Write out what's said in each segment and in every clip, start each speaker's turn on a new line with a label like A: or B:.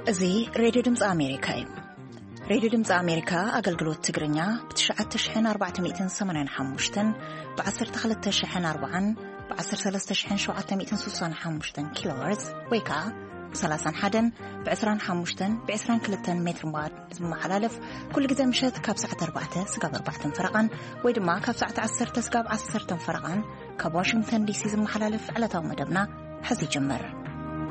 A: زي راديو دمز أمريكا. راديو دمز أمريكا أقلقلوت تقرنيا بتشعة تشحن 485 بعصر تخلت تشحن 4 بعصر 3 تشحن 765 كيلو هرتز ويكا 30 حدن بعسران 5 بعسران 3 متر محلالف كل جزء مشت كاب ساعة 4 سقاب 4 فرقان ويدما كاب ساعة 10 سقاب 10 فرقان كاب واشنطن دي سي محلالف على تو مدبنا حزي جمر.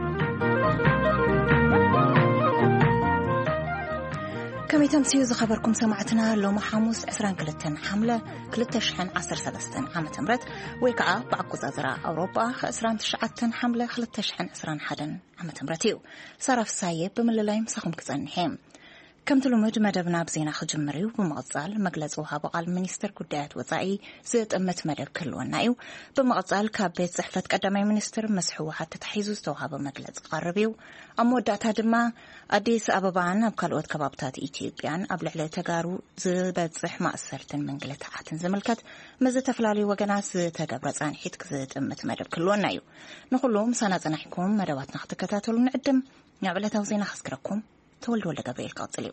A: كم يتمسيو خبركم سمعتنا لو محاموس 22 حملة كلتا شحن 10 عام تمرت ويقع بعقو زازرا أوروبا خسران تشعتن حملة كلتا شحن 21 عام تمرتيو صرف سايب بمللايم سخم كزانهم كم تلومد مدبنا بزينا خجمريو بمغزال مجلسوها بقال منيستر قدات وضعي زيت أمت مدب كلونايو بمغزال كابيت زحفة قدامي منيستر مسحو حتى تحيزو استوها بمجلس قربيو أموداتها دما أديس أبابان بكالوت كبابتات إيتيوبيان أبلع لتقارو زباد زحمة أسرتن منجلة عاتن زملكت مزة فلالي وقناس تقبرز عن حيتك زيت أمت مدب كلونايو نقولهم سنة نحكم مدوات نختكتاتو لنعدم نعبلة توزينا خسكركم تولدوا لقبيل قاطليو.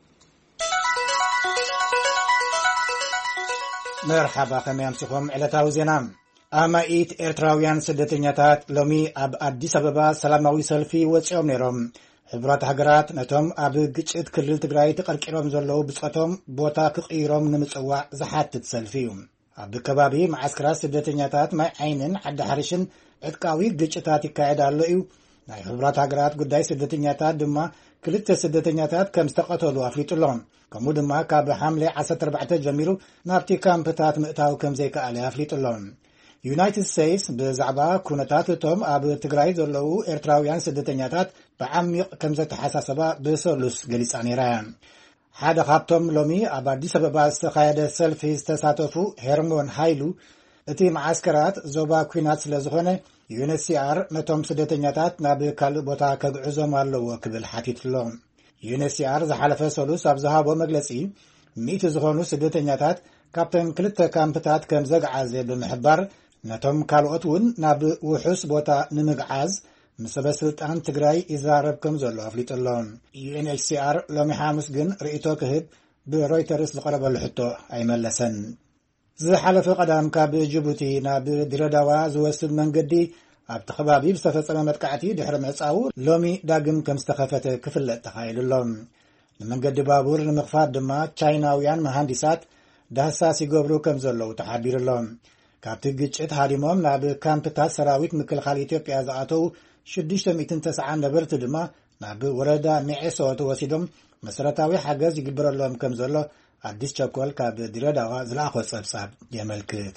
B: مرحبا كما يمسكم على توزينا أمايت إرتراويان سدتنياتات لومي أب أديس أبابا سلاماوي سلفي وچيوم نيروم حبرات هجرات نتوم أب قجت كلل تقراي تقرقيروم زلو بسقطوم بوتا كقيروم نمصوا زحات تسلفيوم أب كبابي معسكرات سدتنياتات ما عينن حد حرشن عدقاوي قجتات يكايدالو إيو ناي حبرات هجرات قداي سدتنياتات دما كلتا سدتنياتات كم استقطلوا أفليطلهم كمو دما كاب حملة 14 جميلو نابتي كامبتات مئتاو كم زي كالي أفليطلهم يونايتد ستيتس بزعبا كونتاتهم أب تقراي زلو إرتراويان سدتنياتات بعميق كم زي تحساسبا بسولوس قليس عنيران حدا خابتهم لومي أب أديس أبابا استخايدة سلفي استساتفو هرمون هايلو اتي معسكرات زوبا كوينات لزخونة UNHCR نتوم سدتنياتات ناب كالبوتا كبعزوم اللو كبل حاتيت اللون UNHCR زحالفة سولوس أبزهابو مجلسي 100 زخونو سدتنياتات كابتن كلتا كامبتات كم زقعازي بمحبار نتوم كالوتون ناب وحوس بوتا نمقعاز مسبسلطان تقراي إزارب كم زلو أفليت اللون UNHCR لومي حامس جن رئيتو كهب برويترس لقرب الحطو أي ملسن زحالفة قدام كاب جيبوتي ناب دراداوا زوسل منقدي أب تخبابي بستفصل متقعتي دحر معصاو لومي داقم كم استخفت كفل تخيل اللون المنقد بابور المخفات دما تشايناويان مهندسات دهساس يقبرو كم زلو تحبير اللون كابت قجت هاريموم ناب كامبتات سراويت مكلخال إثيوبيا زعاتو 609 نبرت دما ناب وردا معيسو توسيدم مسرتاوي حاجز يقبر اللهم كم زلو አዲስ ቸኮል ካብ ድሬዳዋ ዝላኾ ጸብጻብ የመልክት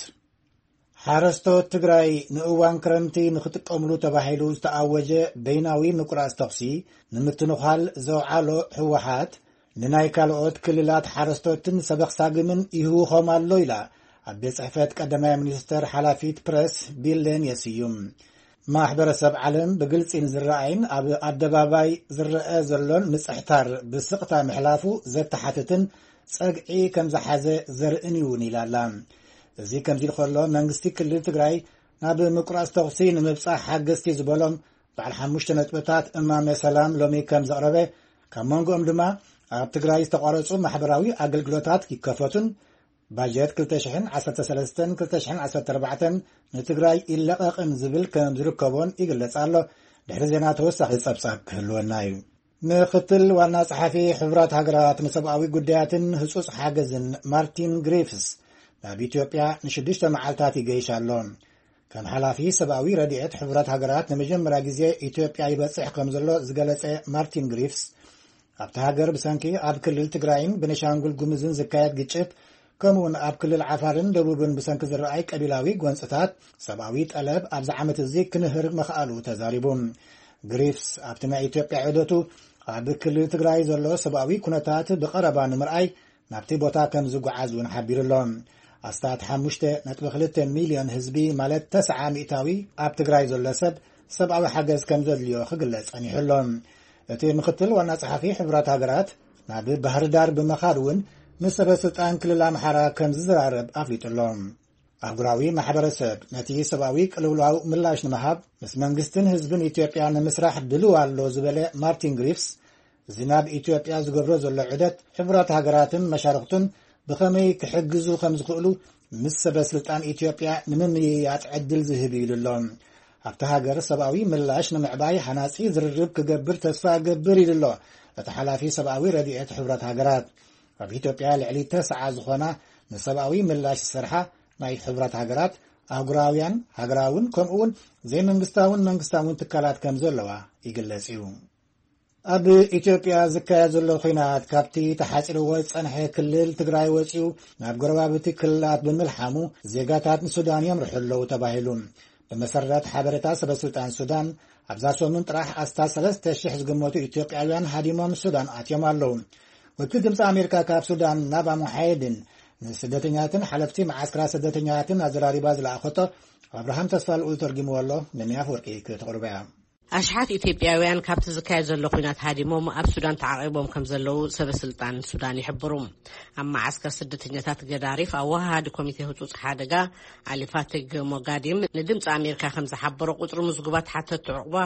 B: ሓረስቶ ትግራይ ንእዋን ክረምቲ ንኽጥቀምሉ ተባሂሉ ዝተኣወጀ በይናዊ ምቁራጽ ተኽሲ ንምትንኻል ዘውዓሎ ህወሓት ንናይ ካልኦት ክልላት ሓረስቶትን ሰበኽሳግምን ይህውኾም ኣሎ ኢላ ኣብ ቤት ጽሕፈት ቀዳማይ ሚኒስትር ሓላፊት ፕረስ ቢለን የስዩም ማሕበረሰብ ዓለም ብግልጽን ዝረአይን ኣብ ኣደባባይ ዝረአ ዘሎን ምጽሕታር ብስቕታ ምሕላፉ ዘተሓትትን ጸግዒ ከም ዝሓዘ ዘርእንዩን ኢላላ እዚ ከም ዝልኸሎ መንግስቲ ክልል ትግራይ ናብ ምቁራጽ ተኽሲ ንምብጻሕ ሓገዝቲ ዝበሎም በዓል 5 ነጥብታት እማመ ሰላም ሎሚ ከም ዘቕረበ ካብ መንጎኦም ድማ ኣብ ትግራይ ዝተቋረጹ ማሕበራዊ ኣገልግሎታት ይከፈቱን ባጀት 2013-2014 ንትግራይ ይለቐቕን ዝብል ከም ዝርከቦን ይግለጽ ኣሎ ድሕሪ ዜና ተወሳኺ ጸብጻብ ክህልወና እዩ ምክትል ዋና ጸሓፊ ሕብራት ሃገራት ንሰብኣዊ ጉዳያትን ህጹጽ ሓገዝን ማርቲን ግሪፍስ ናብ ኢትዮጵያ ንሽዱሽተ መዓልታት ይገይሽ ኣሎ ከም ሓላፊ ሰብኣዊ ረድኤት ሕብራት ሃገራት ንመጀመርያ ግዜ ኢትዮጵያ ይበጽሕ ከም ዘሎ ዝገለጸ ማርቲን ግሪፍስ ኣብቲ ሃገር ብሰንኪ ኣብ ክልል ትግራይን ቤኒሻንጉል ጉሙዝን ዝካየድ ግጭት ከምኡውን ኣብ ክልል ዓፋርን ደቡብን ብሰንኪ ዝረኣይ ቀቢላዊ ጎንፅታት ሰብኣዊ ጠለብ ኣብዚ ዓመት እዚ ክንህር ምኽኣሉ ተዛሪቡ ግሪፍስ ኣብቲ ናይ ኢትዮጵያ ዑደቱ ኣብ ክልል ትግራይ ዘሎ ሰብኣዊ ኩነታት ብቐረባ ንምርኣይ ናብቲ ቦታ ከም ዝጓዓዝ እውን ሓቢሩሎም ኣስታት 5.2 ሚልዮን ህዝቢ ማለት 9 ሚእታዊ ኣብ ትግራይ ዘሎ ሰብ ሰብኣዊ ሓገዝ ከም ዘድልዮ ክግለጽ ጸኒሑሎም እቲ ምክትል ዋና ጸሓፊ ሕብራት ሃገራት ናብ ባህር ዳር ብምኻድ እውን ምስ ሰበስልጣን ክልል ኣምሓራ ከም ዝዘራረብ ኣፍሊጡሎም አህጉራዊ ማህበረሰብ ነቲ ሰብአዊ ቅልውላው ምላሽ ንምሃብ ምስ መንግስትን ህዝብን ኢትዮጵያ ንምስራሕ ድሉ ኣሎ ዝበለ ማርቲን ግሪፍስ ዝናብ ኢትዮጵያ ዝገብሮ ዘሎ ዑደት ሕብራት ሃገራትን መሻርክቱን ብኸመይ ክሕግዙ ከም ዝኽእሉ ምስ ሰበስልጣን ኢትዮጵያ ንምምይያጥ ዕድል ዝህብ ኢሉሎም ኣብቲ ሃገር ሰብኣዊ ምላሽ ንምዕባይ ሓናጺ ዝርርብ ክገብር ተስፋ ገብር ኢሉሎ እቲ ሓላፊ ሰብኣዊ ረድኤት ሕብራት ሃገራት ኣብ ኢትዮጵያ ልዕሊ 9 ዝኾና ንሰብኣዊ ምላሽ ዝሰርሓ ናይ ሕብራት ሃገራት ኣህጉራውያን ሃገራውን ከምኡውን ዘይመንግስታውን መንግስታውን ትካላት ከም ዘለዋ ይግለጽ እዩ ኣብ ኢትዮጵያ ዝካየድ ዘሎ ኩናት ካብቲ ተሓፂርዎ ዝጸንሐ ክልል ትግራይ ወፂኡ ናብ ጎረባብቲ ክልላት ብምልሓሙ ዜጋታት ሱዳን የምርሑ ኣለዉ ተባሂሉ በመሰረት ሓበሬታ ሰበስልጣን ሱዳን ኣብዛ ሰሙን ጥራሕ ኣስታት 3,000 ዝግመቱ ኢትዮጵያውያን ሃዲሞም ሱዳን ኣትዮም ኣለዉ ወኪል ድምፂ ኣሜሪካ ካብ ሱዳን ናብ ኣሙሓይድን ንስደተኛትን ሓለፍቲ ማዓስከራ ስደተኛትን ኣዘራሪባ ዝለኣኸቶ ኣብርሃም ተስፋልኡል ተርጊምዎ ኣሎ ነሚያፍ ወርቂ ከተቕርበ እያ
C: ኣሽሓት ኢትዮጵያውያን ካብቲ ዝካየድ ዘሎ ኩናት ሃዲሞም ኣብ ሱዳን ተዓቂቦም ከም ዘለዉ ሰበስልጣን ሱዳን ይሕብሩ ኣብ ማዓስከር ስደተኛታት ገዳሪፍ ኣወሃሃዲ ኮሚቴ ህጹጽ ሓደጋ ኣሊፋትግ ሞጋዲም ንድምፂ ኣሜሪካ ከም ዝሓበሮ ቁጽሪ ምዝጉባት ሓተት ዕቑባ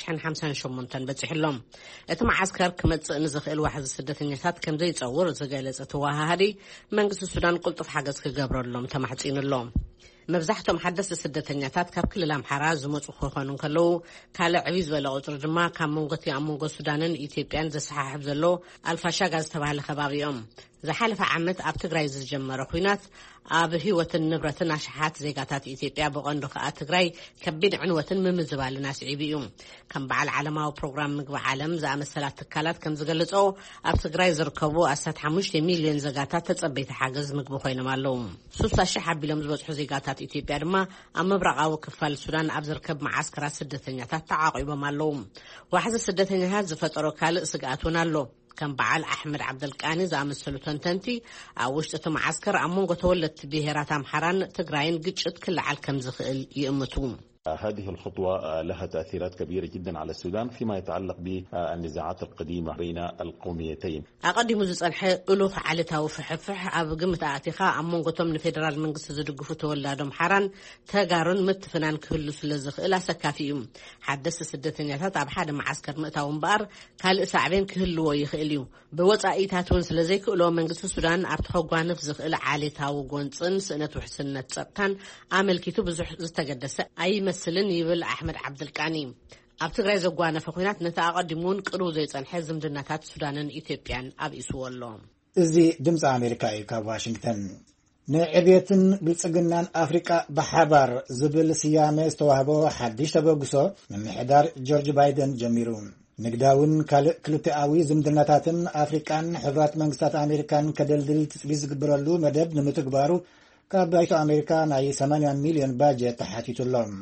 C: 1,058 በፂሕሎም እቲ ማዓስከር ክመጽእ ንዝኽእል ዋሕዚ ስደተኛታት ከም ዘይጸውር ዝገለጸ ተወሃሃዲ መንግስቲ ሱዳን ቁልጡፍ ሓገዝ ክገብረሎም ተማሕጺኑሎም መብዛሕቶም ሓደስቲ ስደተኛታት ካብ ክልል ኣምሓራ ዝመጹ ክኾኑ ከለዉ ካልእ ዕብይ ዝበለ ቁጽሪ ድማ ካብ መንጎቲ ኣብ መንጎ ሱዳንን ኢትዮጵያን ዘሰሓሕብ ዘሎ ኣልፋሻጋ ዝተባህለ ከባቢ እዮም ዝሓለፈ ዓመት ኣብ ትግራይ ዝጀመረ ኩናት ኣብ ህይወትን ንብረትን ኣሽሓት ዜጋታት ኢትዮጵያ ብቐንዱ ከዓ ትግራይ ከቢድ ዕንወትን ምምዝባልን ኣስዒቡ እዩ ከም በዓል ዓለማዊ ፕሮግራም ምግቢ ዓለም ዝኣመሰላት ትካላት ከም ዝገልጾ ኣብ ትግራይ ዝርከቡ 15 ሚልዮን ዜጋታት ተጸበይቲ ሓገዝ ምግቢ ኮይኖም ኣለዉ 60,000 ኣቢሎም ዝበጽሑ ዜጋታት ኢትዮጵያ ድማ ኣብ ምብራቃዊ ክፋል ሱዳን ኣብ ዝርከብ ማዓስከራት ስደተኛታት ተዓቂቦም ኣለዉ ዋሕዚ ስደተኛታት ዝፈጠሮ ካልእ ስግኣት እውን ኣሎ كان بعال أحمد عبد القاني زعمسلو تنتنتي وشت معسكر عمون قتولت بهرات أمحران تقرأين قتشت كل عالكم زخيل يأمتون
D: هذه الخطوة لها تأثيرات كبيرة جدا على السودان فيما يتعلق بالنزاعات القديمة بين القوميتين.
C: أقدم مجلس الحي ألوف على توفح أب قمة أعتقاء عمون قتم الفيدرال من قصة زرقفة ولادهم حران تجارن متفنان كل سلزخ إلى سكافيهم حدث السدتنيات أب حدا معسكر مقتاون بار كال ساعبين كل ويخليو بوضع إيتاتون سلزيك لو من قصة السودان أبتحقوا نفسخ إلى عالي تاو قنصن سنة وحسنة سبتان عمل كتب زتجدس أي مسلن يبل أحمد عبد القاني أب تغري زغوانا فخوينات نتاقدمون قرو زي صنح زمدناتات سودانن إثيوبيان أب يسولهم
B: إزي دمز أمريكا كاب واشنطن نعبيتن بلصقنان أفريقيا بحبر زبل سيامة استوهبو حديش تبوغسو من محدار جورج بايدن جميرون نقداون كلتاوي زمدناتاتن أفريقان حبرات منغستات أمريكان كدلدل تسبيز قبرلو مدب نمتقبارو كابايتو أمريكا ناي 8 مليون باجت تحاتيتو اللهم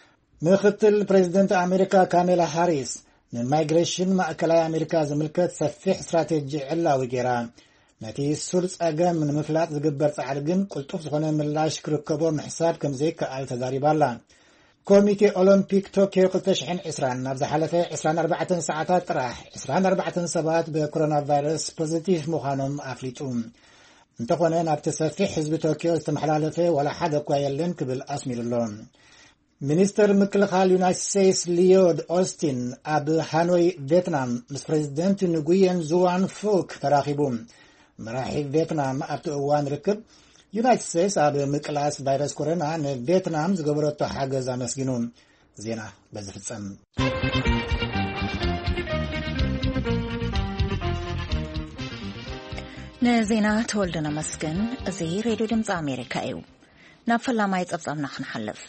B: مختل بريزيدنت أمريكا كاميلا هاريس من مايغريشن مأكلاي أمريكا زملكت سفح استراتيجي علاوي جيران نتي سورس أقام من مفلات زقبر تعرقن قلتوف زخونا ملاش كركبو محساب كم زيك آل تداري بالان كوميتي أولمبيك طوكيو قلتشحن إسران نبز حلفة إسران 4 ساعات راح إسران 4 سبات بكورونا فيروس بوزيتيف مخانم أفليتون انتقونا نبتسفح حزب طوكيو استمحلالفة ولا حدا كويلن كبل أسمير اللون منستر مكلخال يونايتد ستيتس ليود أوستين أب هانوي فيتنام مس بريزيدنت نغوين زوان فوك تراخبون مراحل فيتنام أبتوان ركب يونايتد ستيتس أب مكلاس فيروس كورونا فيتنام زغبرتو حاجز مسجنون زينة بزفتسم
A: نزينة تولدنا مسكن زي راديو دمز أمريكا إيو نافلا ما يتقبضنا خنحلف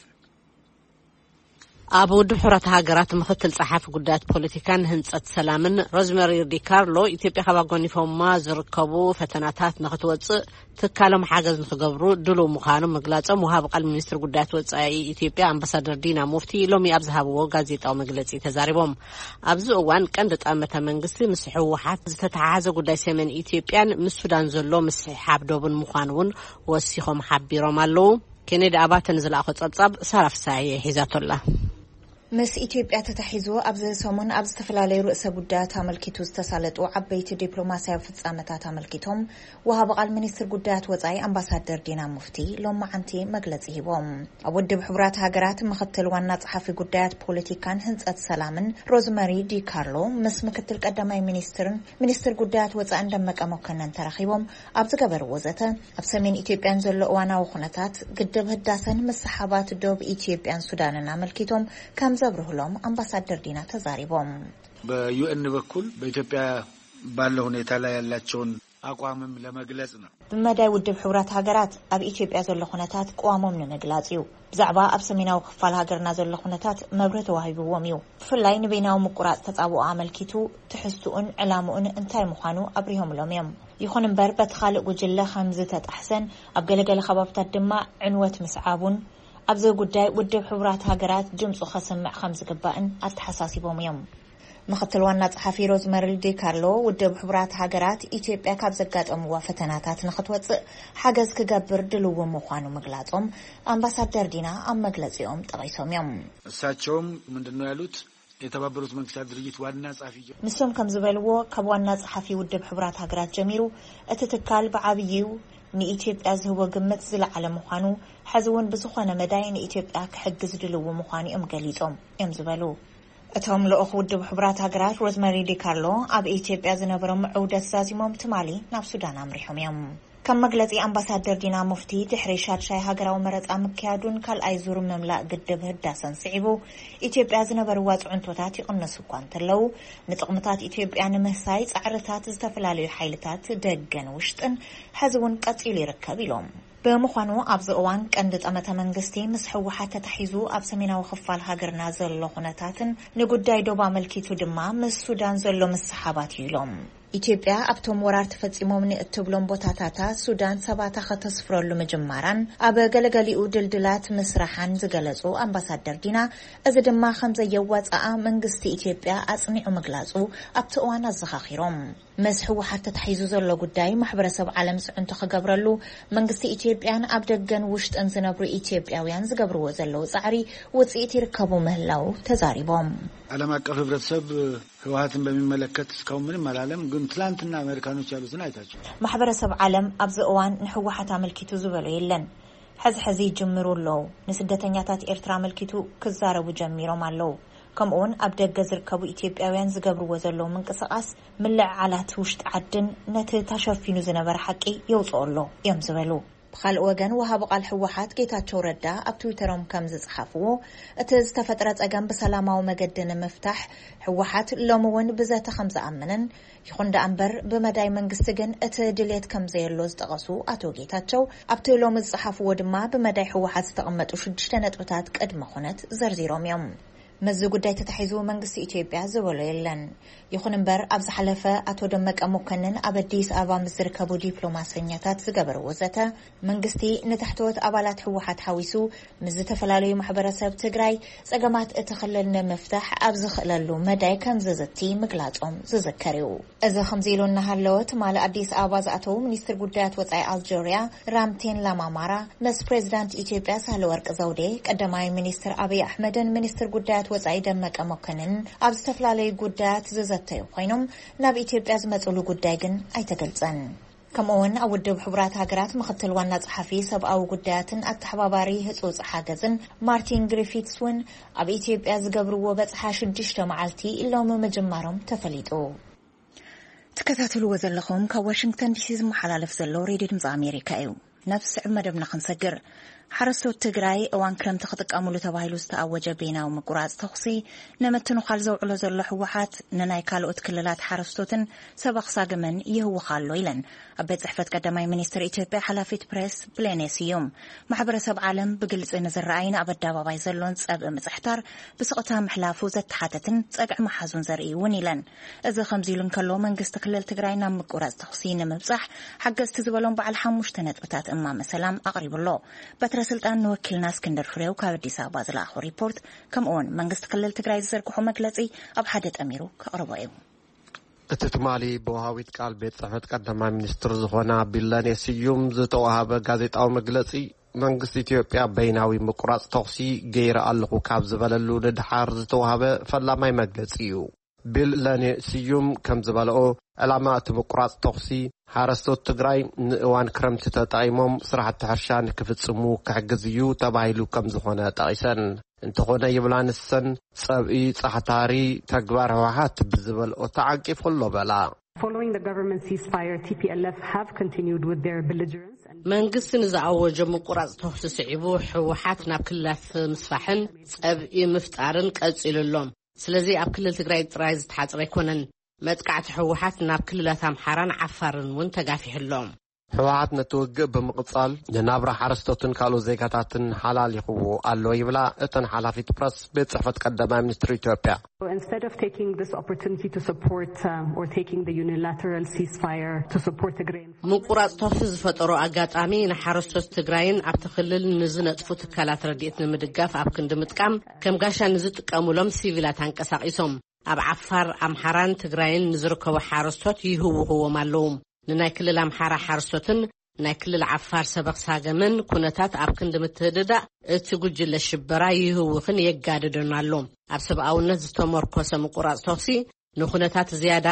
C: أبو دحرة هاجرات مختل صحافة قدات بوليتيكان هنسات سلامن روزماري ديكارلو إثيوبيا خباقوني فما زركبو فتناتات نختوص تكالم حاجز نخقبرو دلو مخانو مقلاتو مهابق المنستر قدات وصاي إثيوبيا أمبسادر دينا مفتي لومي أبزهابو غازيت أو مقلاتي تزاربهم أبزو أوان كاندت أمتا منقسي مسحوحات تتعازو قداي سيمن إثيوبيان مسودان زلو مسحاب دوبن مخانون وسيخم حبيرو مالو كينيد أباتن زل أخو تصاب صرف ساي حيزات الله
A: مس إثيوبيا تتحيزو أبز سومن أبز تفلالي رؤسة قدات عملكيتو استسالت وعبيت دبلوماسيا فتسامتات عملكيتهم وهابق المنستر قدات وزاي أمباسادر دينا مفتي لما عنتي مجلسيه بوم أود بحبرات هاجرات مختل وانا صحفي قدات بوليتيكان هنسات سلامن روزماري دي كارلو مس مكتل قدامي منستر قدات وزاي اندمك أموكنن ترخيبهم أبز قبر وزته أبسمين إثيوبيان زلو وانا وخنتات قدب هداسن مس صحابات دوب إثيوبيان سودان عملكيتهم كم زبره لهم أمباسادر دينا تزاريبهم
E: بيو بكل بإثيوبيا بالله ሁኔታ ላይ ያላቸውን አቋምም ለመግለጽ ነው
A: بمدى ودب حورات هاجرات أب إثيوبيا زل خناتات قوامهم نمجلاتيو بزعبا أب سميناو خفال هاجرنا زل خناتات مبرت وهيبو وميو فلاي نبيناو مقرات تتعبو عمل كيتو تحسون علامون انتاي مخانو أبريهم لوميم يخون مبر بتخالق وجله خمزة أحسن أبقلقل خبابتات دماء عنوة مسعابون أبزو قداي ودب حورات هاجرات جمسو خسم مع 5 قبائن أتحساسي بوميم مختل وانا صحفي روزماري دي كارلو ودب حورات هاجرات إثيوبيا كابزقات وفتناتات نخطوت حاجز كجبر دلو مخانو مغلاطهم أمباسادر دينا أم مغلصيهم طقيسوم يوم
E: እሳቸውም ምንድነው ያሉት የተባበሩት መንግስታት ድርጅት ዋና ጸሐፊ
A: ንሶም ከም ዝበልዎ ካብ ዋና ጸሐፊ ውድብ ሕቡራት ሃገራት ጀሚሩ እቲ ትካል ብዓብይው ንኢትዮጵያ ዝህቦ ግምት ዝለዓለ ምዃኑ ሕዝውን ብዝኾነ መዳይ ንኢትዮጵያ ክሕግዝ ድልዎ ምዃኑ እዮም ገሊጾም እዮም ዝበሉ እቶም ልኡኽ ውድብ ሕቡራት ሃገራት ሮዝመሪ ዲ ካርሎ ኣብ ኢትዮጵያ ዝነበሮም ዑደት ዛዚሞም ትማሊ ናብ ሱዳን ኣምሪሖም እዮም كم مجلسي أمباسادر دينا مفتي تحريشات شاي هاجرا ومرت أمكيادون كالأيزور مملأ قدب هداسن صعبو إثيوبيا زنبر وات عنتوتاتي قنصو كوانتلو نتقمتات إثيوبيا نمهسايت أعرتات استفلالي حيلتات دقن وشتن حزون قتيلي ركبيلهم بمخانو أبز أوان كندت أمت منغستي مسحو حتى تحيزو أب سمينا وخفال هاجرنا زلو خناتاتن نقود دايدو باملكيتو دما مس سودان زلو مسحابات يلوم ኢትዮጵያ ኣብቶም ወራር ተፈጺሞም ንእትብሎም ቦታታታ ሱዳን ሰባታ ከተስፍረሉ መጀመራን ኣብ ገለገሊኡ ድልድላት መስራሓን ዝገለጹ ኣምባሳደር ዲና እዚ ድማ ከም ዘየዋጻኣ መንግስቲ ኢትዮጵያ ኣጽኒዑ መግላጹ ኣብቲ እዋን ኣዘኻኺሮም መስሕ ውሓት ተታሒዙ ዘሎ ጉዳይ ማሕበረሰብ ዓለም ጽዕንቶ ክገብረሉ መንግስቲ ኢትዮጵያን ኣብ ደገን ውሽጥን ዝነብሩ ኢትዮጵያውያን ዝገብርዎ ዘለው ጻዕሪ ውጽኢት ይርከቡ ምህላው ተዛሪቦም
E: ዓለም አቀፍ ህብረተሰብ ህወሓትን በሚመለከት እስካሁን ምንም አላለም ግን ትላንትና አሜሪካኖች ያሉትን አይታችሁ ማህበረሰብ ዓለም አብዚ እዋን ንህወሓት አመልኪቱ ዝበሉ የለን ሕዚ ጅምሩሎ ንስደተኛታት ኤርትራ አመልኪቱ ክዛረቡ ጀሚሮም አለው ከምኡን ኣብ ደገ ዝርከቡ ኢትዮጵያውያን ዝገብርዎ ዘለው ምንቅስቃስ ምልዕዓላት ውሽጥ ዓድን ነቲ ተሸፊኑ ዝነበረ ሓቂ የውፅኦሎ እዮም ዝበሉ بخال وجن وهاب قال حوحات جيتاتشو ردا أب تويترهم كم زخافو اتز تفترة أجنب بسلامة ومجدنا مفتاح حوحات لومون بذات 5 أمنن يخون دا أمبر بمداي منجستجن اتدليت كم زي اللوز تغسو أتو جيتاتشو أب تولوم الزخافو ودما بمداي حوحات تقمت وشدشتنت وتات قدم خونت زرزيروم يوم مزو قداي تتحيزو منجست إثيوبيا زولو يلن يخون مبر أبز حلفة أتو دمك أموكنن أبديس أبا مزركبو ديبلوماسينياتات زقبر وزتا منجستي نتحتوت أبالات حوحات حويسو مزتا فلاليو محبرسة تقراي سقامات اتخللنا مفتاح أبز خلالو مداي كان ززتي مقلاتهم زذكريو إذا خمزيلو النهارلوت مال أبديس أباز أتو منيستر قدات وطعي ألجيريا رامتين لامامارا مس بريزيدانت إثيوبيا سهل ورق زودي قدماي منيستر أبي أحمدن منيستر قدات وزعي دمك أموكنن أبستفلالي قدات ززتيو خينم ناب إثيوبيا زمتولو قدايقن أي تقلصن كمون أودو بحبرات هاجرات مختل وانا صحفي سب أو قداتن التحباباري هتوز حاجزن مارتين غريفيتسون أب إثيوبيا زقبرو بصحة شدشتو معالتي إلا مجمرهم تفليتو تكتاتلو وزلخهم كواشنطن دي سي محلالف زلو ريدي دمز أمريكا ايو نفس عمدبنا خنسقر حرسو تجراي اوان كرم تخطق تباهيلو استأوج بينا ومقراز تخصي نمتنو خالزو علو زلو حوحات نناي كالو اتكللات حرستوتن سبق ساقمن يهو خالو إلن أبيت زحفت قدماي منيستر إثيوبيا حلافيت بريس بلينيسيوم محبر سب عالم بقلص نزر رأينا أبدا باباي زلون سأب مزحتار بسقطها محلافو زت حاتتن ساقع محازون زرئي ونيلن إذا خمزيلون كالو منقس تقلل تجراينا مقراز تخصي نمبصح حق استزبالون بعل حموش تنت بتات أمام سلام أقرب الله سلطان نوكلنا اسكندر فريو كابديس أباز الآخر ريبورت كم أون منقص تقلل تقراي زركو مجلسي أب حدث أميرو كأربعيو
F: اتتمالي بوهاويت قال بيت صحفت قدما منستر زخونا بلاني سيوم زتوها بغازيت أو مجلسي መንግስት ኢትዮጵያ በይናዊ ምቁራጽ ተኽሲ ገይረ ኣለኹ ካብ ዝበለሉ ንድሓር ዝተዋሃበ ፈላማይ መግለጺ እዩ ቢል ለኔ ስዩም ከም ዝበልኦ ዕላማ እቲ ምቁራጽ ተኽሲ ሓረስቶት ትግራይ ንእዋን ክረምቲ ተጣይሞም ስራሕቲ ሕርሻ ንክፍጽሙ ክሕግዝ እዩ ተባሂሉ ከም ዝኾነ ጠቒሰን እንተኾነ ይብላ ንሰን ጸብኢ ጻሕታሪ ተግባር ህወሓት ብዝበልኦ ተዓቂፉ ኣሎ በላ
G: Following the government ceasefire, TPLF have continued with their belligerence.
C: መንግስት ንዝኣወጀ ምቁራጽ ተኽሲ ስዒቡ ህወሓት ናብ ክልላት ምስፋሕን ጸብኢ ምፍጣርን ቀጺሉሎም ስለዚ ኣብ ክልል ትግራይ ጥራይ ዝተሓጽረ ኣይኮነን መጥቃዕቲ ህወሓት ናብ ክልላት ኣምሓራን ዓፋርን እውን ተጋፊሕሎም
F: ህወሓት ነትውግእ ብምቕጻል ንናብራ ሓረስቶትን ካልኦት ዜጋታትን ሓላሊኽዎ ኣሎ ይብላ እተን ሓላፊት ፕረስ ቤት ጽሕፈት ቀዳማይ ሚኒስትር ኢትዮጵያ
G: Instead of taking this opportunity to support or taking the unilateral ceasefire to support Tigray
C: ምቁራጽ ተኽሲ ዝፈጠሮ ኣጋጣሚ ንሓረስቶት ትግራይን ኣብቲ ክልል ንዝነጥፉ ትካላት ረድኤት ንምድጋፍ ኣብ ክንዲ ምጥቃም ከም ጋሻ ንዝጥቀሙሎም ሲቪላት አንቀሳቒሶም ኣብ ዓፋር ኣምሓራን ትግራይን ንዝርከቡ ሓረስቶት ይህውኽዎም ኣለዉ ንናይ ክልል ኣምሓራ ሓረስቶትን ናይ ክልል ዓፋር ሰበቕሳገምን ኩነታት ኣብ ክንዲ ምትህድዳእ እቲ ጉጅለ ሽበራ ይህውኽን የጋድድን ኣሎ ኣብ ሰብኣውነት ዝተመርኮሰ ምቁራጽ ተኽሲ ንኩነታት ዝያዳ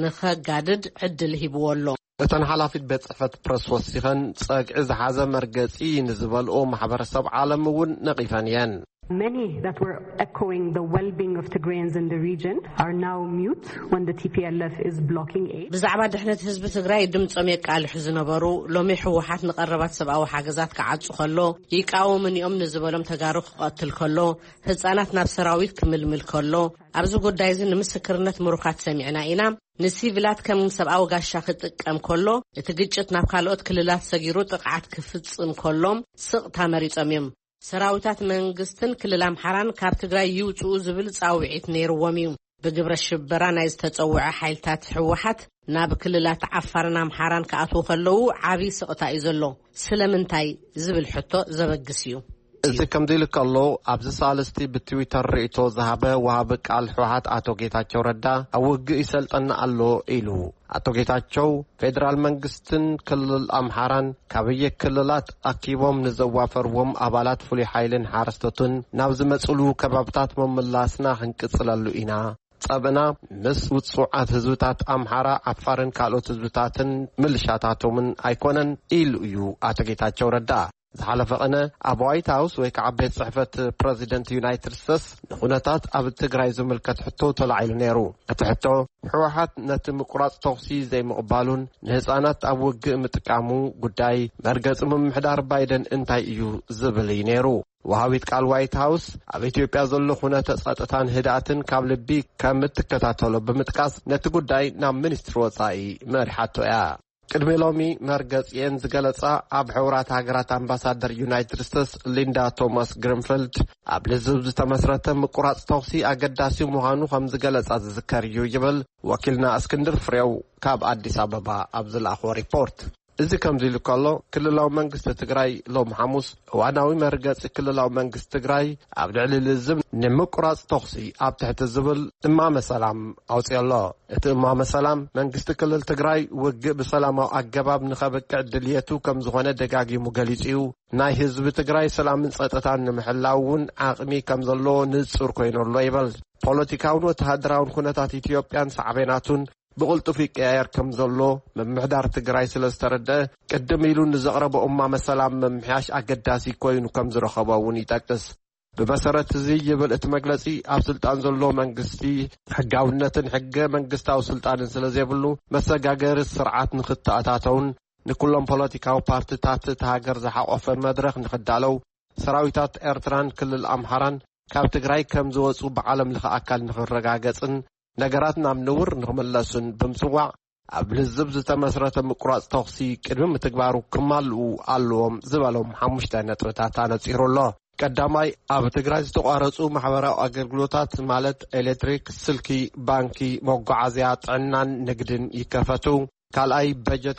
C: ንኸጋድድ ዕድል ሂብዎ ኣሎ
F: እተን ሓላፊት ቤት ጽሕፈት ፕረስ ወሲኸን ጸግዒ ዝሓዘ መርገጺ ንዝበልኦ ማሕበረሰብ ዓለም እውን ነቒፈን እየን
G: Many that were echoing the well-being of Tigrayans in the region are now mute when the TPLF is blocking aid.
C: ብዛዕባ ድሕነት ህዝቢ ትግራይ ድምጾም የቃልሑ ዝነበሩ ሎሚ ህወሓት ንቐረባት ሰብኣዊ ሓገዛት ክዓጹ ከሎ ይቃወሙን እዮም ንዝበሎም ተጋሩ ክቐትል ከሎ ህፃናት ናብ ሰራዊት ክምልምል ከሎ ኣብዚ ጉዳይ እዚ ንምስክርነት ምሩኻት ሰሚዕና ኢና ንሲቪላት ከም ሰብኣዊ ጋሻ ክጥቀም ከሎ እቲ ግጭት ናብ ካልኦት ክልላት ሰጊሩ ጥቃዓት ክፍጽም ከሎም ስቕታ መሪጾም እዮም ሰራዊታት መንግስትን ክልል ኣምሓራን ካብ ትግራይ ይውጽኡ ዝብል ጻውዒት ነይርዎም እዩ ብግብረ ሽበራ ናይ ዝተጸውዐ ሓይልታት ህወሓት ናብ ክልላት ዓፋርን ኣምሓራን ክኣትዉ ከለዉ ዓብዪ ስቕታ እዩ ዘሎ ስለምንታይ ዝብል ሕቶ ዘበግስ እዩ
F: እዚ ከም ዲል ከሎ ኣብዚ ሳልስቲ ብትዊተር ርእቶ ዝሃበ ወሃቢ ቃል ህወሓት ኣቶ ጌታቸው ረዳ ኣብ ውግእ ይሰልጠና ኣሎ ኢሉ ኣቶ ጌታቸው ፌደራል መንግስትን ክልል ኣምሓራን ካብየ ክልላት ኣኪቦም ንዘዋፈርዎም ኣባላት ፍሉይ ሓይልን ሓረስቶትን ናብ ዝመጽሉ ከባብታት መምላስና ክንቅጽለሉ ኢና ጸብና ምስ ውጽዓት ህዝብታት ኣምሓራ ዓፋርን ካልኦት ህዝብታትን ምልሻታቶምን ኣይኮነን ኢሉ እዩ ኣቶ ጌታቸው ረዳ ዝሓለፈ ቀነ ኣብ ዋይት ሃውስ ወይ ከዓ ቤት ጽሕፈት ፕሬዚደንት ዩናይትድ ስቴትስ ንኹነታት ኣብ ትግራይ ዝምልከት ሕቶ ተላዒሉ ነይሩ እቲ ሕቶ ህወሓት ነቲ ምቁራጽ ተኽሲ ዘይምቕባሉን ንህፃናት ኣብ ውግእ ምጥቃሙ ጉዳይ መርገጺ ምምሕዳር ባይደን እንታይ እዩ ዝብል እዩ ነይሩ ወሃቢት ቃል ዋይት ሃውስ ኣብ ኢትዮጵያ ዘሎ ኩነተ ጸጥታን ህድኣትን ካብ ልቢ ከም እትከታተሎ ብምጥቃስ ነቲ ጉዳይ ናብ ሚኒስትሪ ወጻኢ መሪሓቶ እያ ቅድሚ ሎሚ መርገጽየን ዝገለጻ ኣብ ሕቡራት ሃገራት ኣምባሳደር ዩናይትድ ስቴትስ ሊንዳ ቶማስ ግሪንፊልድ ኣብ ልዝብ ዝተመስረተ ምቁራጽ ተኽሲ ኣገዳሲ ምዃኑ ከም ዝገለጻ ዝዝከር እዩ ይብል ወኪልና እስክንድር ፍሬው ካብ ኣዲስ ኣበባ ኣብ ዝለኣኽቦ ሪፖርት እዚ ከምዚ ኢሉ ከሎ ክልላዊ መንግስቲ ትግራይ ሎም ሐሙስ እዋናዊ መርገጺ ክልላዊ መንግስቲ ትግራይ ኣብ ልዕሊ ልዝብ ንምቁራጽ ተኽሲ ኣብ ትሕቲ ዝብል እማመ ሰላም ኣውፅኦ ኣሎ እቲ እማመ ሰላም መንግስቲ ክልል ትግራይ ውግእ ብሰላማዊ ኣገባብ ንኸበቅዕ ድልየቱ ከም ዝኾነ ደጋጊሙ ገሊጹ እዩ ናይ ህዝቢ ትግራይ ሰላምን ጸጥታን ንምሕላው እውን ዓቕሚ ከም ዘሎ ንጹር ኮይኑ ኣሎ ይብል ፖለቲካውን ወተሃደራውን ኩነታት ኢትዮጵያን ሳዕቤናቱን ብቕልጡፍ ይቀያየር ከም ዘሎ ምምሕዳር ትግራይ ስለ ዝተረድአ ቅድም ኢሉ ንዘቕረበ እማመ ሰላም ምምሕያሽ ኣገዳሲ ኮይኑ ከም ዝረኸቦ እውን ይጠቅስ ብመሰረት እዚ ይብል እቲ መግለጺ ኣብ ስልጣን ዘሎ መንግስቲ ሕጋውነትን ሕገ መንግስታዊ ስልጣንን ስለ ዘይብሉ መሰጋገሪ ስርዓት ንኽተኣታተውን ንኩሎም ፖለቲካዊ ፓርቲታት እቲ ሃገር ዝሓቆፈ መድረኽ ንኽዳለው ሰራዊታት ኤርትራን ክልል ኣምሓራን ካብ ትግራይ ከም ዝወፁ ብዓለም ለኸ ኣካል ንኽረጋገጽን ነገራት ናብ ንውር ንኽመለሱን ብምጽዋዕ ኣብ ልዝብ ዝተመስረተ ምቁራጽ ተኽሲ ቅድሚ ምትግባሩ ክማልኡ ኣለዎም ዝበሎም 5 ነጥብታት ኣነጺሩ ኣሎ ቀዳማይ ኣብ ትግራይ ዝተቋረጹ ማሕበራዊ ኣገልግሎታት ማለት ኤሌክትሪክ ስልኪ ባንኪ መጓዓዝያ ጥዕናን ንግድን ይከፈቱ ካልኣይ በጀት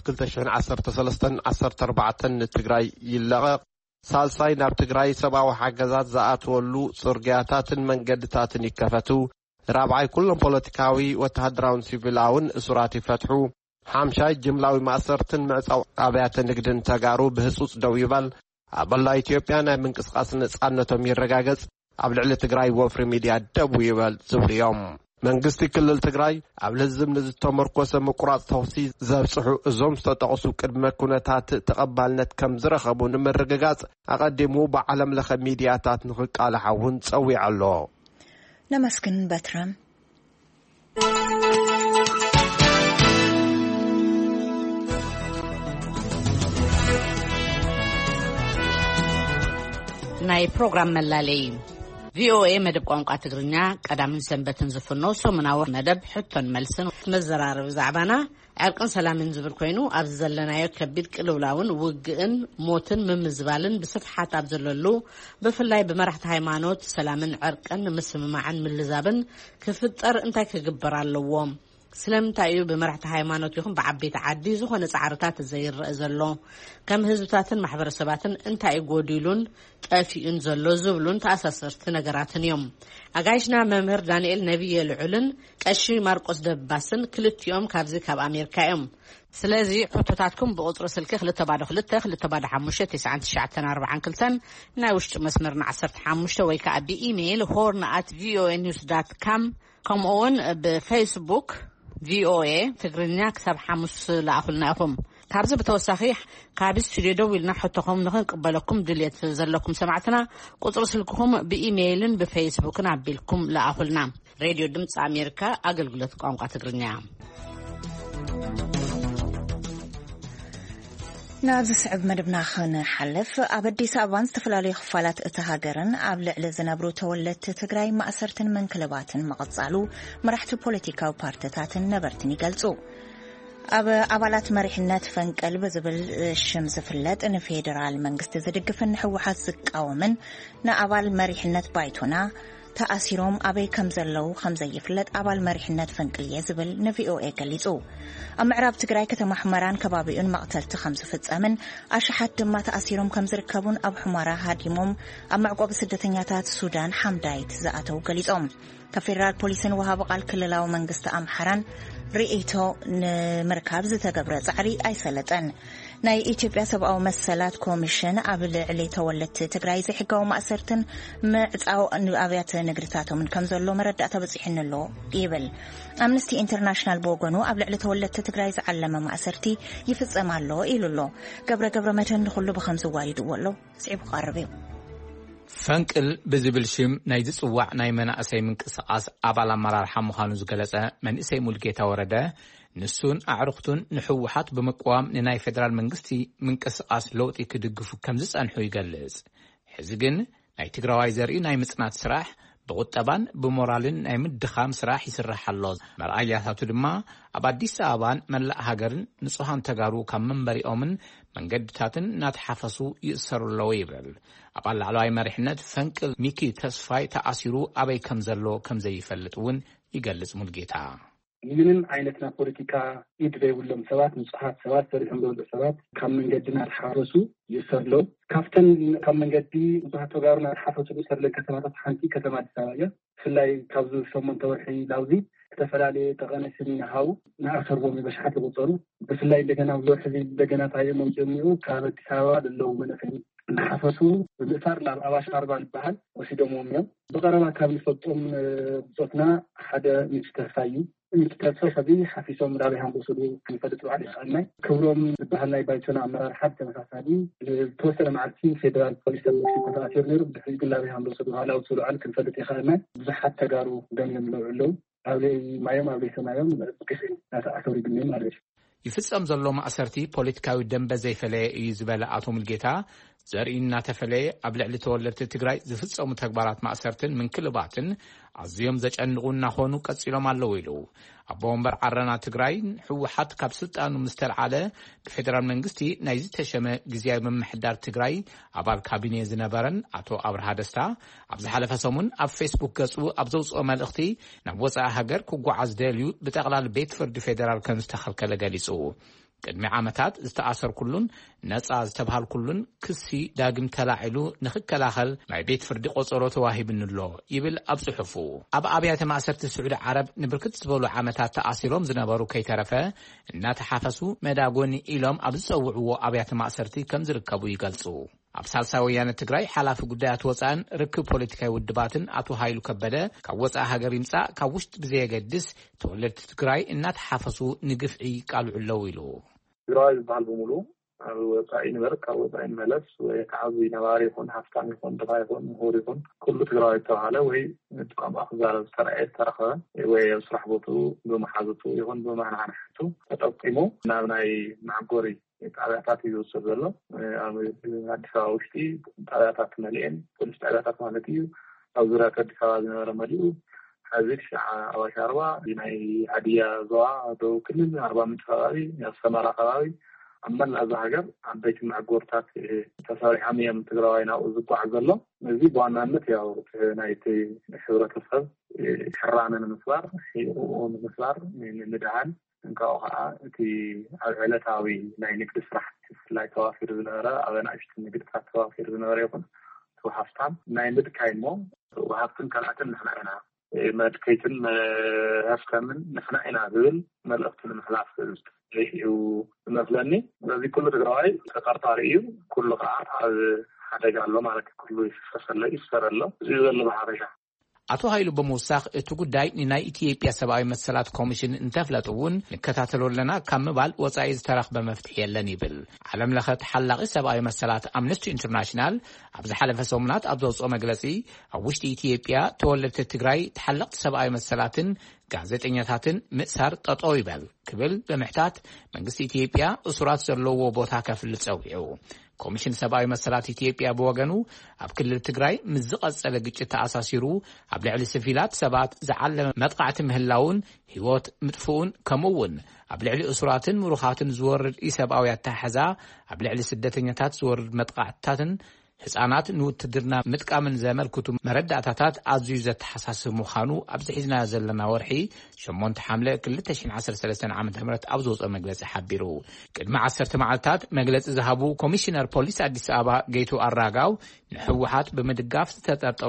F: 2013-14 ንትግራይ ይለቐቕ ሳልሳይ ናብ ትግራይ ሰብኣዊ ሓገዛት ዝኣትወሉ ጽርግያታትን መንገድታትን ይከፈቱ ራብዓይ ኩሎም ፖለቲካዊ ወተሃደራውን ሲቪላውን እሱራት ይፈትሑ ሓምሻይ ጅምላዊ ማእሰርትን ምዕጻው ኣብያተ ንግድን ተጋሩ ብህጹጽ ደው ይበል ኣበላ ኢትዮጵያ ናይ ምንቅስቃስ ነጻነቶም ይረጋገጽ ኣብ ልዕሊ ትግራይ ወፍሪ ሚድያ ደው ይበል ዝብሉ እዮም። መንግስቲ ክልል ትግራይ ኣብ ልዝም ንዝተመርኮሰ ምቁራጽ ተውሲ ዘብጽሑ እዞም ዝተጠቕሱ ቅድመ ኩነታት ተቐባልነት ከም ዝረኸቡ ንምርግጋጽ ኣቐዲሙ ብዓለም ለኸ ሚድያታት ንኽቃላሕ እውን ጸዊዑ ኣሎ።
A: ነመስግን በትረም
C: ናይ ፕሮግራም መላለይ ቪኦኤ መደብ ቋንቋ ትግርኛ ቀዳምን ሰንበትን ዝፍኖ ሰሙናዊ መደብ ሕቶን መልስን መዘራረብ ዛዕባና ዕርቅን ሰላምን ዝብል ኮይኑ ኣብ ዘለናዮ ከቢድ ቅልውላውን ውግእን ሞትን ምምዝባልን ብስፍሓት ኣብ ዘለሉ ብፍላይ ብመራሕቲ ሃይማኖት ሰላምን ዕርቅን ምስምማዕን ምልዛብን ክፍጠር እንታይ ክግበር ኣለዎ? ስለምንታይ እዩ ብመራሕቲ ሃይማኖት ይኹን ብዓበይቲ ዓዲ ዝኾነ ጻዕርታት ዘይረአ ዘሎ? ከም ህዝብታትን ማሕበረሰባትን እንታይ ጎዲሉን ጠፊኡን ዘሎ ዝብሉን ተኣሳሰርቲ ነገራትን እዮም። ኣጋይሽና መምህር ዳንኤል ነብየ ልዑልን ቀሺ ማርቆስ ደባስን ክልቲኦም ካብዚ ካብ አሜሪካ እዮም። ስለዚ ሕቶታትኩም ብቁጽሪ ስልኪ 222-255-9942 ናይ ውሽጢ መስመርና 15 ወይ ከዓ ብኢሜይል horn@voanews.com ከምኡውን ብፌስቡክ ቪኦኤ ትግርኛ ክሳብ 5 ላኣኹልና ኢኹም። ካብዚ ብተወሳኺ ካብ ስቱድዮ ደው ኢልና ሕቶኹም ንኽንቅበለኩም ድሌት ዘለኩም ሰማዕትና ቁጽሪ ስልክኹም ብኢሜይልን ብፌስቡክን ኣቢልኩም ላኣኹልና። ሬድዮ ድምፂ ኣሜሪካ ኣገልግሎት ቋንቋ ትግርኛ።
A: ናብዚ ስዕብ መደብና ክንሓልፍ ኣብ ኣዲስ ኣበባን ዝተፈላለዩ ክፋላት እቲ ሃገርን ኣብ ልዕሊ ዝነብሩ ተወለድቲ ትግራይ ማእሰርትን መንክለባትን መቐጻሉ መራሕቲ ፖለቲካዊ ፓርቲታትን ነበርትን ይገልጹ። ኣብ ኣባላት መሪሕነት ፈንቀል ብዝብል ሽም ዝፍለጥ ንፌደራል መንግስቲ ዝድግፍን ሕወሓት ዝቃወምን ንኣባል መሪሕነት ባይቶና ተኣሲሮም ኣበይ ከም ዘለው ከም ዘይፍለጥ ኣባል መሪሕነት ፈንቅልየ ዝብል ንቪኦኤ ገሊጹ። ኣብ ምዕራብ ትግራይ ከተማ ሕመራን ከባቢኡን መቕተልቲ ከም ዝፍጸምን ኣሽሓት ድማ ተኣሲሮም ከም ዝርከቡን ኣብ ሕመራ ሃዲሞም ኣብ መዕቆቢ ስደተኛታት ሱዳን ሓምዳይት ዝኣተው ገሊጾም። ከፌደራል ፖሊስን ወሃቢ ቃል ክልላዊ መንግስቲ ኣምሓራን ርኢቶ ንምርካብ ዝተገብረ ጻዕሪ ኣይሰለጠን። ናይ ኢትዮጵያ ሰብኣዊ መሰላት ኮሚሽን ኣብ ልዕሊ ተወለድቲ ትግራይ ዘይሕጋዊ ማእሰርትን ምዕጻው ኣብያተ ንግድታቶምን ከም ዘሎ መረዳእታ በፂሕን ኣሎ ይብል። ኣምነስቲ ኢንተርናሽናል ብወገኑ ኣብ ልዕሊ ተወለድቲ ትግራይ ዝዓለመ ማእሰርቲ ይፍጸም ኣሎ ኢሉ ኣሎ። ገብረ መድህን ንኹሉ ብኸምዚ ዋሪድዎ ኣሎ ስዒቡ ቀርብ እዩ።
H: ፈንቅል ብዝብል ሽም ናይ ዝጽዋዕ ናይ መናእሰይ ምንቅስቓስ ኣባል ኣመራርሓ ምዃኑ ዝገለጸ መንእሰይ ሙልጌታ ወረደ ንሱን ኣዕርኽቱን ንሕወሓት በመቃወም ንናይ ፌደራል መንግስቲ ምንቅስቓስ ለውጢ ክድግፉ ከም ዝጸንሑ ይገልጽ። ሕዚ ግን ናይ ትግራዋይ ዘርኢ ናይ ምጽናት ስራሕ ብቁጠባን ብሞራልን ናይ ምድኻም ስራሕ ይስራሕ ኣሎ። መርኣያታቱ ድማ ኣብ ኣዲስ ኣበባን መላእ ሃገርን ንጹሃን ተጋሩ ካብ መንበሪኦምን መንገድታትን እናተሓፈሱ ይእሰሩ ኣለዉ ይብል። ኣባል ላዕለዋይ መሪሕነት ፈንቅል ሚኪ ተስፋይ ተኣሲሩ ኣበይ ከም ዘሎ ከም ዘይፈልጥ እውን ይገልጽ ሙልጌታ።
I: ምንም ዓይነትና ፖለቲካ ይድበይብሎም ሰባት ንጹሃት ሰባት ሰሪሖም ዘሎ ሰባት ካብ መንገድና ተሓፈሱ ይሰርሎ ካፍተን ካብ መንገዲ ንጹሃት ተጋሩና ተሓፈሱ ይሰርለ ከተማታት ሓንቲ ከተማ ኣዲስ ኣበባ እያ። ብፍላይ ካብዚ 8 ወርሒ ላውዚ ዝተፈላለየ ተቐነስን ይሃው ንኣሰርቦም በሽሓት ይቁጸሩ። ብፍላይ እንደገና ብወርሒ እንደገና ታየሞም ጀሚዑ ካብ ኣዲስ ኣበባ ዘለዉ መናእሰይ ንሓፈሱ ብምእሳር ናብ ኣዋሽ ኣርባ ዝበሃል ወሲዶሞም እዮም። ብቐረባ ካብ ንፈልጦም ብጾትና ሓደ ምስተፋዩ ምስተፋዩ ሓፊሶም ራብይ ሃንጎሰዱ ክንፈልጥ ባዕል ይኽእልናይ ክብሮም ዝበሃል ናይ ባይቶና ኣመራርሓ ተመሳሳሊ ተወሰነ መዓልቲ ፌደራል ፖሊስ ተባሂሉ ተኣሲሩ ነይሩ። ብሕጂ ግን ራብይ ሃንጎሰዱ ሃላው ሰሉዓል ክንፈልጥ ይኽእልናይ ብዙሓት ተጋሩ ደም ለውዕለው ኣብለይ ማዮም ኣብለይ ሰማዮም ብቅስ ናተኣሰሩ ይግነዩ ማለት እዩ።
H: ይፍጸም ዘሎ ማእሰርቲ ፖለቲካዊ ደንበ ዘይፈለየ እዩ ዝበለ ኣቶ ሙልጌታ ዘርኢ እናተፈለየ ኣብ ልዕሊ ተወለድቲ ትግራይ ዝፍጸሙ ተግባራት ማእሰርትን ምንክልባትን ኣዝዮም ዘጨንቑ እናኾኑ ቀጺሎም ኣለዉ ኢሉ ኣቦ ወንበር ዓረና ትግራይ ሕወሓት ካብ ስልጣኑ ምስተልዓለ ብፌደራል መንግስቲ ናይ ዝተሸመ ግዝያዊ ምምሕዳር ትግራይ ኣባል ካቢኔ ዝነበረን ኣቶ ኣብርሃ ደስታ ኣብ ዝሓለፈ ሰሙን ኣብ ፌስቡክ ገጹ ኣብ ዘውፅኦ መልእኽቲ ናብ ወፃኢ ሃገር ክጓዓዝ ደልዩ ብጠቕላሊ ቤት ፍርዲ ፌደራል ከም ዝተኸልከለ ገሊጹ። ቅድሚ ዓመታት ዝተኣሰር ኩሉን ነጻ ዝተብሃል ኩሉን ክሲ ዳግም ተላዒሉ ንኽከላኸል ናይ ቤት ፍርዲ ቆጸሮ ተዋሂብንሎ ይብል ኣብ ጽሑፉ። ኣብ ኣብያተ ማእሰርቲ ስዑድ ዓረብ ንብርክት ዝበሉ ዓመታት ተኣሲሮም ዝነበሩ ከይተረፈ እናተሓፈሱ መዳጎኒ ኢሎም ኣብ ዝጸውዕዎ ኣብያተ ማእሰርቲ ከም ዝርከቡ ይገልጹ። ኣብ ሳልሳይ ወያነ ትግራይ ሓላፊ ጉዳያት ወፃን ርክብ ፖለቲካዊ ውድባትን አቶ ኃይሉ ከበደ ካብ ወፃ ሃገር ይምጻእ ካብ ውሽጥ ብዘየገድስ ተወለድቲ ትግራይ እናተሓፈሱ ንግፍዒ ቃልዑለው ኢሉ
J: ትግራይ ዝበሃል በሙሉ ኣብ ወፃኢ ንበር ካብ ወፃኢ መለስ ወይ ከዓቢ ነባሪ ይኹን ሃፍታም ይኹን ድሃ ይኹን ምሁር ይኹን ኩሉ ትግራይ ተባሃለ ወይ ንጥቃም ኣኽዛረብ ዝተረኣየ ዝተረኸበ ወይ ኣብ ስራሕ ቦትኡ ብመሓዘቱ ይኹን ብመናሕናሕቱ ተጠቂሙ ናብ ናይ ማዕጎሪ ጣብያታት ይወስድ ዘሎ ኣብ ኣዲስ ኣበባ ውሽጢ ጣብያታት መሊአን ፖሊስ ጣብያታት ማለት እዩ ኣብ ዙርያ ኣዲስ ኣበባ ዝነበረ መሊኡ ሕዚ ኣዋሽ ኣርባ ናይ ሃዲያ ዞባ ደቡብ ክልል ኣርባ ምንጭ ከባቢ ሰመራ ከባቢ ኣመን ኣብ ሃገር ዓበይቲ ማዕጎርታት ተሰሪሖም እዮም ትግራዋይ ናብኡ ዝጓዓዝ ዘሎ እዚ ብዋናነት ያው ናይቲ ሕብረተሰብ ሕራነ ንምስባር ንምስባር ንምድሃን እንካው ከዓ እቲ ዕለታዊ ናይ ንግዲ ስራሕ ላይ ተዋፊር ዝነበረ ኣብ ናይሽቲ ንግድታት ተዋፊር ዝነበረ ይኹን ሃፍታም ናይ ምድካይ ሞ ወሃብትን ካልኣትን ንሕና ኢና መድከይትን ሃፍታምን ንሕና ኢና ዝብል መልእኽቲ ንምሕላፍ እዩ መስለኒ በዚ ኩሉ ትግራዋይ ተጠርጣሪ እዩ ኩሉ ከዓ ኣብ ሓደጋ ኣሎ ማለት ኩሉ ይፈሰለ እዚ ዘሎ ብሓፈሻ
H: አቶ ኃይሉ በመውሳኽ እቲ ጉዳይ ንናይ ኢትዮጵያ ሰብአዊ መሰላት ኮሚሽን እንተፍለጥውን ንከታተለለና ካብ ምባል ወፃኢ ዝተረኽበ መፍትሒ የለን ይብል ዓለም ለኸ ተሓላቂ ሰብአዊ መሰላት አምነስቲ ኢንተርናሽናል ኣብ ዝሓለፈ ሰሙናት ኣብ ዘውፅኦ መግለጺ ኣብ ውሽጢ ኢትዮጵያ ተወለድቲ ትግራይ ተሓላቅቲ ሰብአዊ መሰላትን ጋዜጠኛታትን ምእሳር ጠጠው ይበል ክብል ብምሕታት መንግስቲ ኢትዮጵያ እሱራት ዘለዎ ቦታ ከፍል ፀውዒው ኮሚሽን ሰብአዊ መሰላት ኢትዮጵያ በወገኑ ኣብ ክልል ትግራይ ምዝቀጸለ ግጭት ተኣሳሲሩ ኣብ ልዕሊ ሲቪላት ሰባት ዝዓለመ መጥቃዕቲ ምህላውን ህይወት ምጥፉን ከምውን ኣብ ልዕሊ እሱራትን ምሩኻትን ዝወርድ ኢሰብአዊ ኣታሓዛ ኣብ ልዕሊ ስደተኛታት ዝወርድ መጥቃዕትታትን ህፃናት ንውትድርና ምጥቃምን ዘመልክቱ መረዳእታታት ኣዝዩ ዘተሓሳስብ ምዃኑ ኣብ ዝሒዝና ዘለና ወርሒ 8 ሐምለ 2013 ዓ.ም ኣብ ዝወፅኦ መግለጺ ሓቢሩ ቅድሚ 10 መዓልታት መግለጺ ዝሃቡ ኮሚሽነር ፖሊስ አዲስ አበባ ጌቱ ኣራጋው ንሕወሓት ብምድጋፍ ዝተጠርጠሩ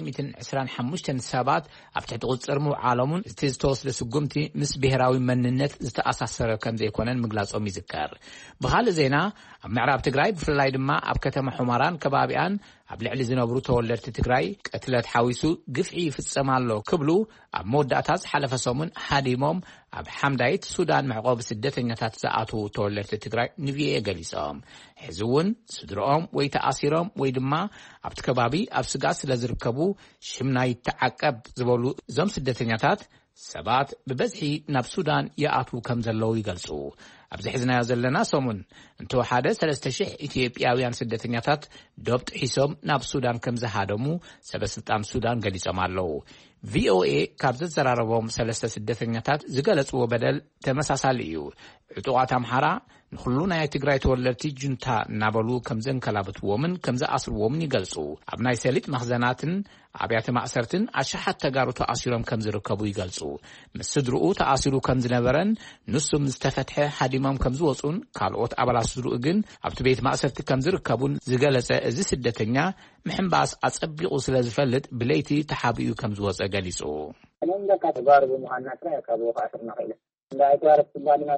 H: 325 ሰባት ኣብ ትሕቲ ቁፅር ምውዓሎምን እቲ ዝተወስደ ስጉምቲ ምስ ብሄራዊ መንነት ዝተኣሳሰረ ከም ዘይኮነን ምግላጾም ይዝከር ብኻልእ ዜና ኣብ ምዕራብ ትግራይ ብፍላይ ድማ ኣብ ከተማ ሑመራን ከባቢኣን ኣብ ልዕሊ ዝነብሩ ተወለድቲ ትግራይ ቀትለት ሓዊሱ ግፍዒ ይፍጸማሎ ክብሉ ኣብ መወዳእታ ዝሓለፈ ሰሙን ሓዲሞም ኣብ ሓምዳይት ሱዳን መዕቆቢ ስደተኛታት ዝኣትዉ ተወለድቲ ትግራይ ንቪኦኤ ገሊጾም ሕዚ እውን ስድሮኦም ወይ ተኣሲሮም ወይ ድማ ኣብቲ ከባቢ ኣብ ስጋት ስለ ዝርከቡ ሽምና ይተዓቀብ ዝበሉ እዞም ስደተኛታት ሰባት ብበዝሒ ናብ ሱዳን ይኣትዉ ከም ዘለዉ ይገልጹ ኣብዚ ሕዝናዮ ዘለና ሰሙን እንተወሓደ 3000 ኢትዮጵያውያን ስደተኛታት ዶብ ጥሒሶም ናብ ሱዳን ከም ዝሃደሙ ሰበስልጣን ሱዳን ገሊጾም ኣለዉ ቪኦኤ ካብ ዘዘራረቦም 3 ስደተኛታት ዝገለጽዎ በደል ተመሳሳሊ እዩ ዕጡቃት ኣምሓራ ንኩሉ ናይ ትግራይ ተወለድቲ ጁንታ እናበሉ ከም ዘንከላብትዎምን ከም ዝኣስርዎምን ይገልጹ ኣብ ናይ ሰሊጥ መኽዘናትን ኣብያተ ማእሰርትን ኣሽሓት ተጋሩ ተኣሲሮም ከም ዝርከቡ ይገልጹ ምስ ስድርኡ ተኣሲሩ ከም ዝነበረን ንሱም ዝተፈትሐ ሓዲሞም ከም ዝወጹን ካልኦት ኣባላት ስድርኡ ግን ኣብቲ ቤት ማእሰርቲ ከም ዝርከቡን ዝገለጸ እዚ ስደተኛ ምሕምባስ ኣጸቢቑ ስለ ዝፈልጥ ብለይቲ ተሓቢኡ ከም ዝወፀ ገሊጹ
K: እንደካ ተጋሩ ብምዃንና ካብ ወቃዕትና ኸኢለ እንዳይተዋረፍ ትባልና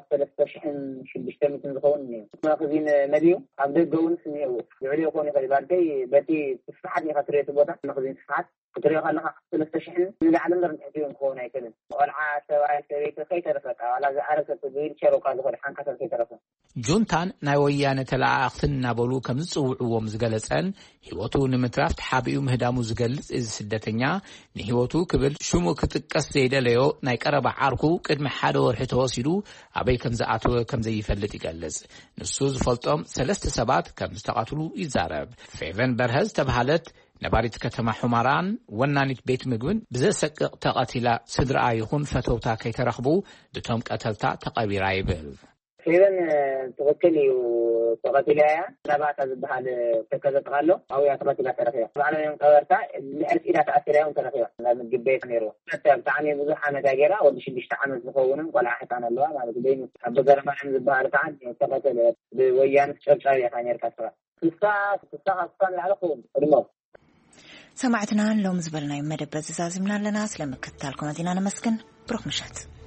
K: 3600 ዝኸውን መኽዚን መድዩ ኣብ ደገውን ስኒው ዝዕሊ ይኾን ይኽእል ባልተይ በቲ ስፍሓት ይኸትሬቱ ቦታ መኽዚን ስፍሓት ክትሪኦ ከለኻ 3000 ንላዕሊ እምበር ንትሕቲኡ ክኸውን ኣይክእልን ቆልዓ ሰብኣይ ሰበይቲ ከይተረፈ ዋላ ዝዓረሰት ብዊልቸር ካ ዝኮነ ሓንካታት ከይተረፈ
H: ጁንታን ናይ ወያነ ተላኣኽትን እናበሉ ከም ዝፅውዕዎም ዝገለጸን ህይወቱ ንምትራፍ ተሓቢኡ ምህዳሙ ዝገልጽ እዚ ስደተኛ ንህይወቱ ክብል ሽሙ ክጥቀስ ዘይደለዮ ናይ ቀረባ ዓርኩ ቅድሚ ሓደ ወርሒ ተወሲዱ ኣበይ ከም ዝኣተወ ከም ዘይፈልጥ ይገልጽ ንሱ ዝፈልጦም 3 ሰባት ከም ዝተቃትሉ ይዛረብ ፌቨን በርሀዝ ተባሃለት ነባሪት ከተማ ሑመራን ወናኒት ቤት ምግብን ብዘሰቅቕ ተቐቲላ ስድራኣ ይኹን ፈተውታ ከይተረኽቡ ድቶም ቀተልታ ተቐቢራ ይብል
K: ፌቨን ትኽክል እዩ ተቐቲላ እያ ናባታ ዝበሃል ተከዘጥቃሎ ኣብያ ተቐቲላ ተረኺባ ባዕሎም ቀበርታ ልዕርስ ኢዳ ተኣሲራ እዮም ተረኺባ ናብ ምግብ ቤት ነይርዎ ብጣዕሚ ብዙሕ ዓመት ገይራ ወዲ 6 ዓመት ዝኸውንን ቆልዓ ሕፃን ኣለዋ ማለት እዩ ኣብ ገረማን ዝበሃል ከዓ ተቐተለ ብወያነ ጨርጫሪ ኢኻ ነርካ ስራ ክስታ ንላዕለኹም ቅድሞ
A: سمعتنا لوم زبلنا مدبر زازمنا لنا سلام كتالكم أدينا نمسكن بروح مشات